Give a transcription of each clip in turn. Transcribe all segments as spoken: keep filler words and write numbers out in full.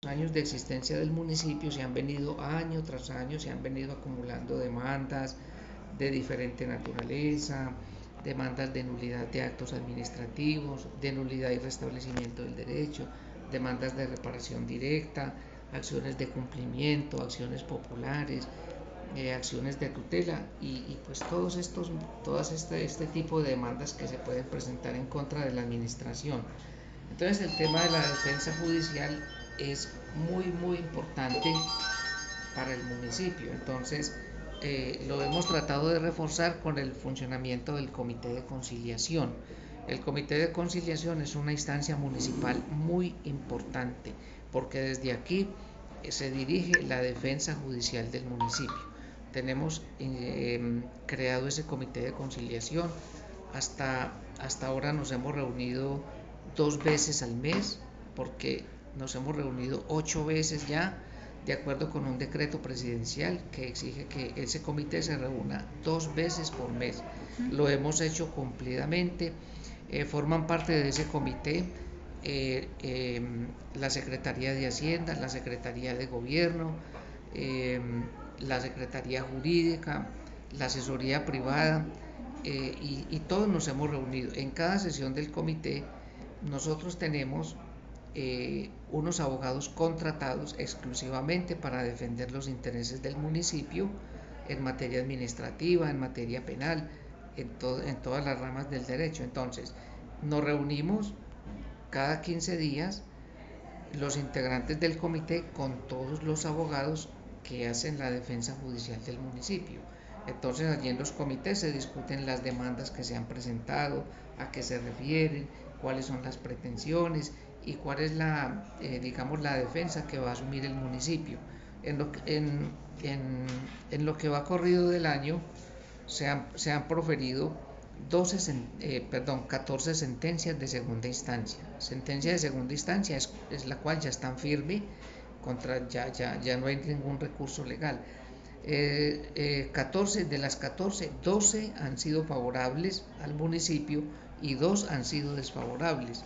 años de existencia del municipio se han venido año tras año, se han venido acumulando demandas de diferente naturaleza, demandas de nulidad de actos administrativos, de nulidad y restablecimiento del derecho, demandas de reparación directa, acciones de cumplimiento, acciones populares, eh, acciones de tutela y, y pues todos estos, todas este, este tipo de demandas que se pueden presentar en contra de la administración. Entonces el tema de la defensa judicial es muy muy importante para el municipio. Entonces eh, lo hemos tratado de reforzar con el funcionamiento del comité de conciliación. El comité de conciliación es una instancia municipal muy importante porque desde aquí eh, se dirige la defensa judicial del municipio. Tenemos eh, creado ese comité de conciliación. Hasta, hasta ahora nos hemos reunido dos veces al mes porque nos hemos reunido ocho veces ya, de acuerdo con un decreto presidencial que exige que ese comité se reúna dos veces por mes. Lo hemos hecho cumplidamente. Eh, forman parte de ese comité eh, eh, la Secretaría de Hacienda, la Secretaría de Gobierno, eh, la Secretaría Jurídica, la asesoría privada, eh, y, y todos nos hemos reunido. En cada sesión del comité nosotros tenemos eh, unos abogados contratados exclusivamente para defender los intereses del municipio en materia administrativa, en materia penal, en, to en todas las ramas del derecho. Entonces, nos reunimos cada quince días los integrantes del comité con todos los abogados que hacen la defensa judicial del municipio. Entonces allí en los comités se discuten las demandas que se han presentado, a qué se refieren, cuáles son las pretensiones y cuál es la, eh, digamos, la defensa que va a asumir el municipio. En lo, en, en, en lo que va corrido del año se han, se han proferido doce, eh, perdón, catorce sentencias de segunda instancia. Sentencia de segunda instancia es, es la cual ya está firme, contra, ya, ya, ya no hay ningún recurso legal. Eh, eh, catorce de las catorce, doce han sido favorables al municipio y dos han sido desfavorables.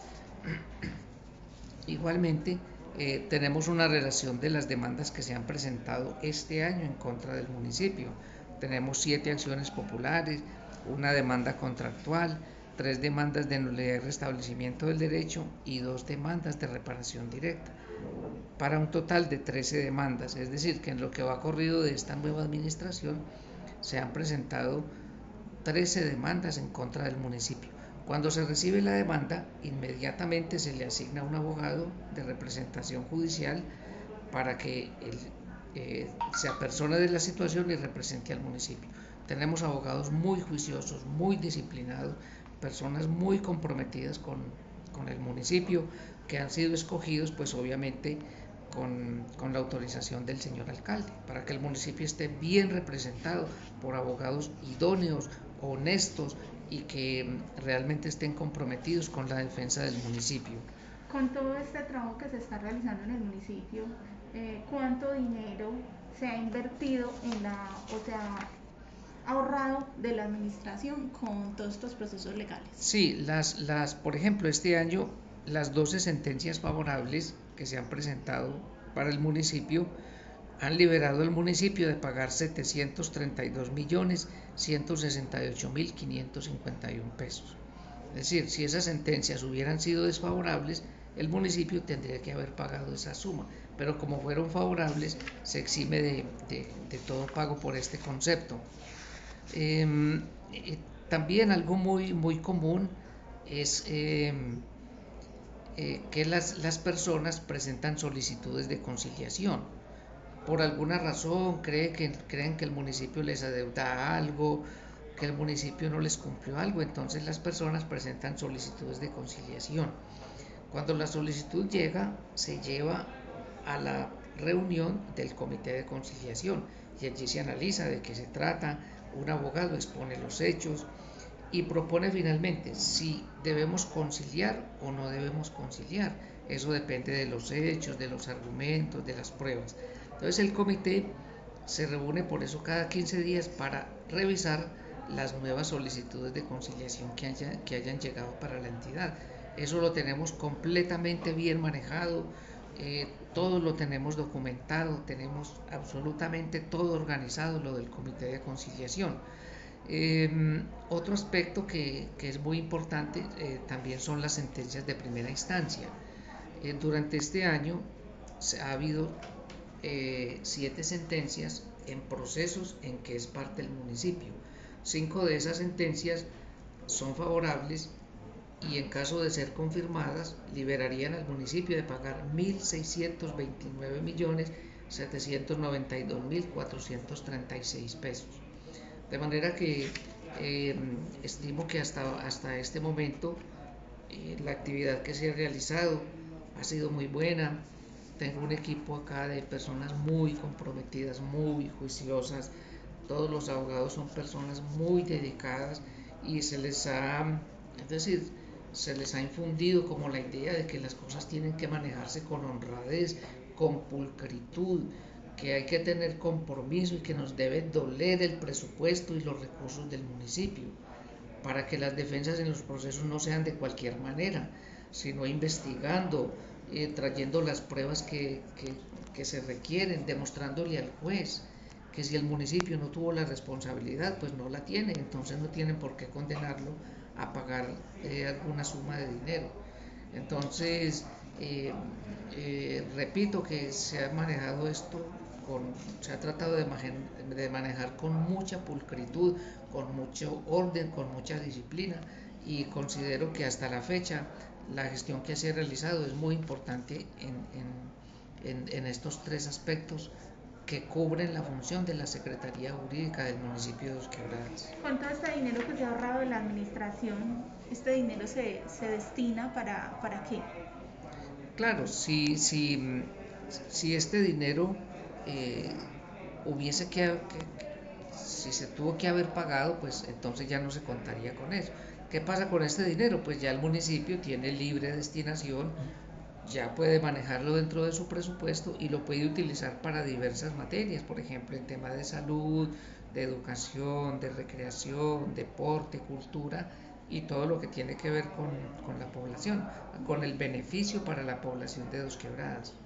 Igualmente, eh, tenemos una relación de las demandas que se han presentado este año en contra del municipio. Tenemos siete acciones populares, una demanda contractual, tres demandas de nulidad y restablecimiento del derecho y dos demandas de reparación directa, para un total de trece demandas. Es decir, que en lo que va corrido de esta nueva administración se han presentado trece demandas en contra del municipio. Cuando se recibe la demanda, inmediatamente se le asigna un abogado de representación judicial para que él, eh, se apersone de la situación y represente al municipio. Tenemos abogados muy juiciosos, muy disciplinados, personas muy comprometidas con, con el municipio, que han sido escogidos pues obviamente con, con la autorización del señor alcalde, para que el municipio esté bien representado por abogados idóneos, honestos y que realmente estén comprometidos con la defensa del municipio. Con todo este trabajo que se está realizando en el municipio, eh, ¿cuánto dinero se ha invertido en la, o sea, ahorrado de la administración con todos estos procesos legales? Sí, las, las, por ejemplo, este año las doce sentencias favorables que se han presentado para el municipio han liberado al municipio de pagar setecientos treinta y dos millones ciento sesenta y ocho mil quinientos cincuenta y uno pesos. Es decir, si esas sentencias hubieran sido desfavorables, el municipio tendría que haber pagado esa suma, pero como fueron favorables, se exime de, de, de todo pago por este concepto. Eh, eh, también algo muy, muy común es eh, eh, que las, las personas presentan solicitudes de conciliación. Por alguna razón cree que, creen que el municipio les adeuda algo, que el municipio no les cumplió algo, entonces las personas presentan solicitudes de conciliación. Cuando la solicitud llega, se lleva a la reunión del comité de conciliación y allí se analiza de qué se trata, un abogado expone los hechos y propone finalmente si debemos conciliar o no debemos conciliar. Eso depende de los hechos, de los argumentos, de las pruebas. Entonces el comité se reúne por eso cada quince días para revisar las nuevas solicitudes de conciliación que, haya, que hayan llegado para la entidad. Eso lo tenemos completamente bien manejado. Eh, todo lo tenemos documentado, tenemos absolutamente todo organizado, lo del comité de conciliación. Eh, otro aspecto que, que, es muy importante eh, también son las sentencias de primera instancia. Eh, durante este año ha habido eh, siete sentencias en procesos en que es parte el municipio. Cinco de esas sentencias son favorables y en caso de ser confirmadas liberarían al municipio de pagar mil seiscientos veintinueve millones setecientos noventa y dos mil cuatrocientos treinta y seis pesos. De manera que eh, estimo que hasta, hasta este momento eh, la actividad que se ha realizado ha sido muy buena. Tengo un equipo acá de personas muy comprometidas, muy juiciosas. Todos los abogados son personas muy dedicadas y se les ha, es decir, se les ha infundido como la idea de que las cosas tienen que manejarse con honradez, con pulcritud, que hay que tener compromiso y que nos debe doler el presupuesto y los recursos del municipio, para que las defensas en los procesos no sean de cualquier manera, sino investigando, eh, trayendo las pruebas que, que, que se requieren, demostrándole al juez que si el municipio no tuvo la responsabilidad, pues no la tiene, entonces no tienen por qué condenarlo a pagar eh, alguna suma de dinero. Entonces, eh, eh, repito que se ha manejado esto, con, se ha tratado de, de manejar con mucha pulcritud, con mucho orden, con mucha disciplina, y considero que hasta la fecha la gestión que se ha realizado es muy importante en, en, en, en estos tres aspectos que cubren la función de la Secretaría Jurídica del municipio de Dos Quebradas. Con todo este dinero que se ha ahorrado de la administración, ¿este dinero se, se destina para, para qué? Claro, si, si, si este dinero eh, hubiese que, que, si se tuvo que haber pagado, pues entonces ya no se contaría con eso. ¿Qué pasa con este dinero? Pues ya el municipio tiene libre destinación, ya puede manejarlo dentro de su presupuesto y lo puede utilizar para diversas materias, por ejemplo en temas de salud, de educación, de recreación, deporte, cultura y todo lo que tiene que ver con, con la población, con el beneficio para la población de Dos Quebradas.